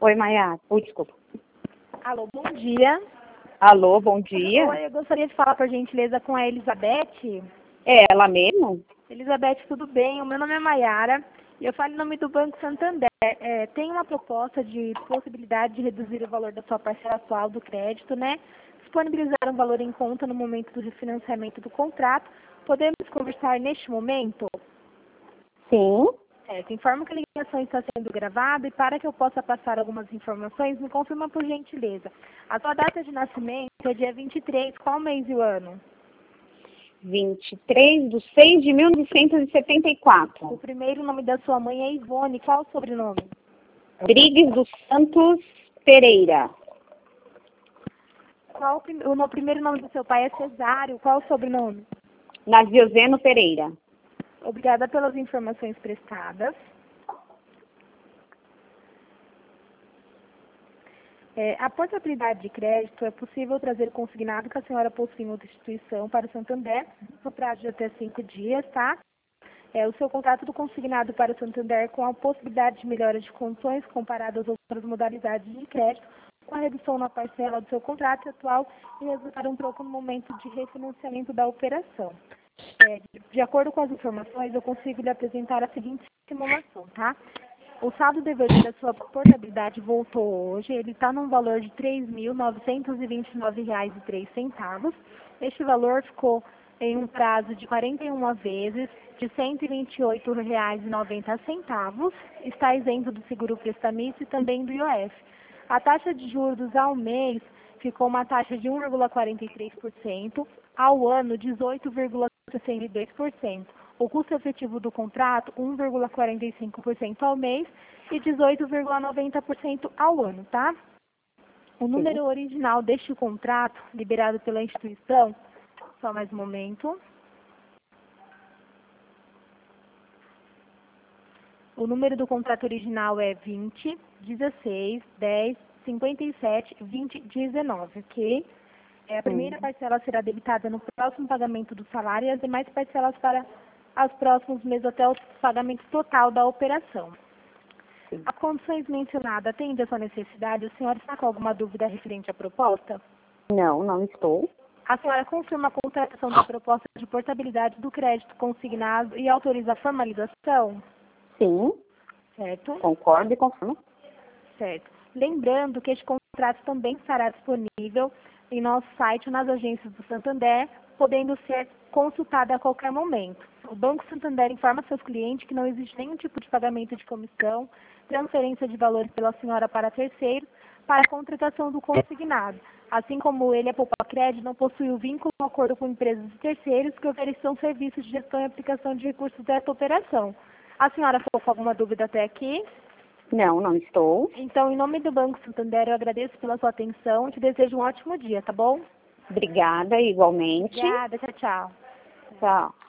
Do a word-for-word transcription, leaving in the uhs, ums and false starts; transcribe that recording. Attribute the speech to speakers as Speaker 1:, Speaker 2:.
Speaker 1: Oi, Maia. Oi, desculpa.
Speaker 2: Alô, bom dia.
Speaker 1: Alô, bom dia.
Speaker 2: Oi, eu gostaria de falar, por gentileza, com a Elizabeth.
Speaker 1: É ela mesmo?
Speaker 2: Elizabeth, tudo bem? O meu nome é Maiara e eu falo em nome do Banco Santander. É, tem uma proposta de possibilidade de reduzir o valor da sua parcela atual do crédito, né? Disponibilizar um valor em conta no momento do refinanciamento do contrato. Podemos conversar neste momento?
Speaker 1: Sim.
Speaker 2: Certo. Informo que a ligação está sendo gravada e para que eu possa passar algumas informações, me confirma por gentileza. A sua data de nascimento é dia vinte e três, qual mês e o ano?
Speaker 1: vinte e três de seis de mil novecentos e setenta e quatro.
Speaker 2: O primeiro nome da sua mãe é Ivone, qual o sobrenome?
Speaker 1: Rodrigues dos Santos Pereira.
Speaker 2: Qual o, prim- o no- primeiro nome do seu pai é Cesário, qual o sobrenome?
Speaker 1: Naziozeno Pereira.
Speaker 2: Obrigada pelas informações prestadas. É, a portabilidade de crédito é possível trazer consignado que a senhora possui em outra instituição para o Santander, no prazo de até cinco dias, tá? É, o seu contrato do consignado para o Santander com a possibilidade de melhora de condições comparado às outras modalidades de crédito, com a redução na parcela do seu contrato atual e resultar um troco no momento de refinanciamento da operação. É, de acordo com as informações, eu consigo lhe apresentar a seguinte simulação, tá? O saldo devedor da sua portabilidade voltou hoje, ele está num valor de três mil novecentos e vinte e nove reais e três centavos. Este valor ficou em um prazo de quarenta e uma vezes, de cento e vinte e oito reais e noventa centavos, está isento do seguro prestamício e também do I O F. A taxa de juros ao mês ficou uma taxa de um vírgula quarenta e três por cento, ao ano dezoito vírgula sessenta e dois por cento. O custo efetivo do contrato, um vírgula quarenta e cinco por cento ao mês e dezoito vírgula noventa por cento ao ano, tá? O número original deste contrato, liberado pela instituição, só mais um momento. O número do contrato original é vinte, dezesseis, dez, cinquenta e sete, vinte, dezenove, ok? É, a primeira parcela será debitada no próximo pagamento do salário e as demais parcelas para os próximos meses até o pagamento total da operação.
Speaker 1: Sim.
Speaker 2: As condições mencionadas atendem a sua necessidade? A senhora está com alguma dúvida referente à proposta?
Speaker 1: Não, não estou.
Speaker 2: A senhora confirma a contratação da proposta de portabilidade do crédito consignado e autoriza a formalização?
Speaker 1: Sim,
Speaker 2: Certo?
Speaker 1: concordo e confirmo.
Speaker 2: Certo. Lembrando que este contrato também estará disponível em nosso site ou nas agências do Santander, podendo ser consultado a qualquer momento. O Banco Santander informa seus clientes que não existe nenhum tipo de pagamento de comissão, transferência de valores pela senhora para terceiros, para a contratação do consignado. Assim como ele, a Poupa Crédito, não possui o vínculo ou acordo com empresas e terceiros que ofereçam serviços de gestão e aplicação de recursos desta operação. A senhora ficou com alguma dúvida até aqui?
Speaker 1: Não, não estou.
Speaker 2: Então, em nome do Banco Santander, eu agradeço pela sua atenção e te desejo um ótimo dia, tá bom?
Speaker 1: Obrigada, igualmente.
Speaker 2: Obrigada, tchau, tchau.
Speaker 1: Tchau.